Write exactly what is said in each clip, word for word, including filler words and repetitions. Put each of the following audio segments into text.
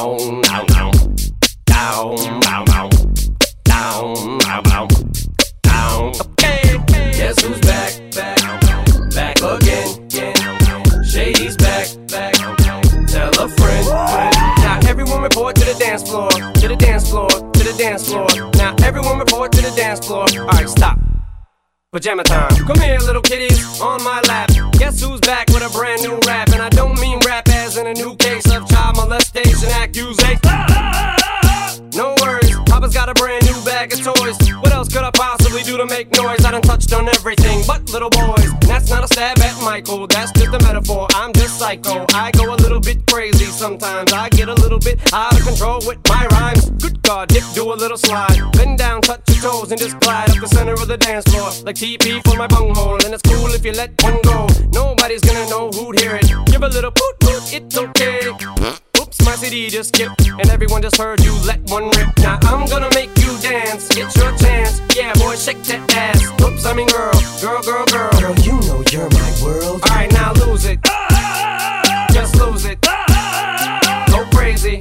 down, down, down, down, down, down, down, down, down, down. Okay, guess who's back, back, back again, again. Shady's back, back. Tell a friend, friend. Now everyone report to the dance floor, to the dance floor, to the dance floor. Now everyone report to the dance floor. Alright, stop. Pajama time. Come here, little kitties, on my lap. Guess who's back with a brand new rap? And I don't mean rap as in a new case of child molestation accusation. No worries, Papa's got a brand new bag of toys. What else could I possibly do to make noise? I done touched on everything but little boys. And that's not a stab at Michael, that's just a metaphor. I'm just psycho, I go a little bit crazy sometimes. I get a little bit out of control with my rhymes. Good God, dip, do a little slide. Bend down, touch your toes, and just glide up the center of the dance floor. Like T P for my bunghole, and it's cool if you let one go. Nobody's gonna know who'd hear it. Give a little poot poot, it's okay. Oops, my C D just skipped, and everyone just heard you let one rip. Now I'm gonna make you dance, it's your chance. Yeah, boy, shake that ass. Oops, I mean girl, girl, girl, girl. Girl, you know you're my world. Alright, now lose it. Just lose it. Go crazy.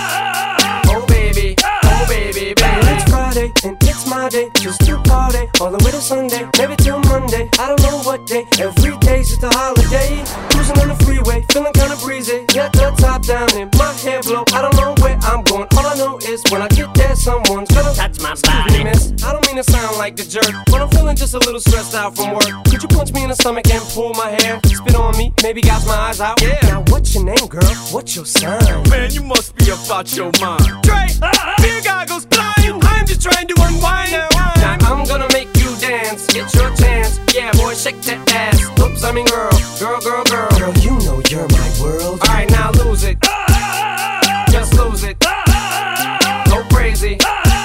Oh baby, oh baby, baby. It's Friday, and it's my day. Just to party, all the way to Sunday. Maybe till Monday, I don't know what day. Every day's just a holiday. Cruising on the freeway, feeling kinda breezy. Got the top down and my hair blow. I don't know where I'm going, all I know is when I get there, someone's gonna touch my body. Miss, I don't mean to sound like the jerk, but I'm feeling just a little stressed out from work. Could you punch me in the stomach and pull my hair? Spit on me, maybe gouge my eyes out. Yeah. Now what's your name, girl? What's your sign? Man, you must be about your mind. Dre, beer goggles blind. I'm just trying to unwind now. Now I'm gonna make you dance, it's your chance. Yeah, boy, shake that ass. Oops, I mean girl, girl, girl, girl. Girl, you know you're my world. Alright, now lose it. Just lose it. Go crazy.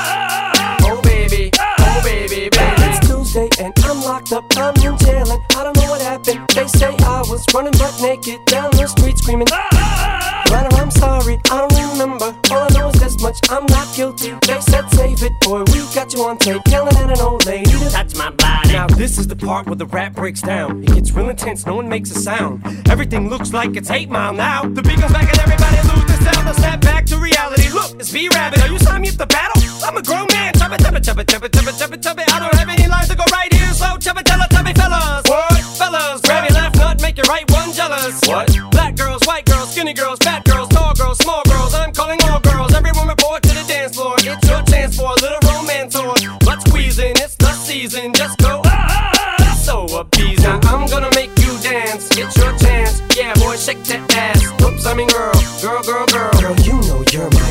Oh baby, oh baby, baby. It's Tuesday and I'm locked up, I'm in jail and I don't know what happened. They say I was running butt naked down the street screaming. But I'm sorry, I don't remember. All I know is this much, I'm not guilty. They said save it, boy, we got you on tape. Yelling at an old lady to touch my body. Now this is the part where the rap breaks down. It gets real intense, no one makes a sound. Everything looks like it's eight mile now. The beat goes back and everybody lose their sound. Now snap back to reality. Look, it's V-Rabbit. Are you signing me up to battle? I'm a grown man. Chubba, chubba, chubba, chubba, chubba, chubba, chubba. I don't have any lines to go right here, so chubba, chubba, chubby fellas. What? Fellas, grab your left nut, make your right one jealous. What? Black girls, white girls, skinny girls, fat girls, tall girls, small girls. I'm calling all girls. Everyone report to the dance floor. It's your chance for a little romance or butt squeezing. It's the season. Just go. So appeasing. Now I'm gonna make you dance. It's your chance. Yeah, boy, shake that ass. Oops, I mean girl, girl, girl, girl. Girl, you know you're my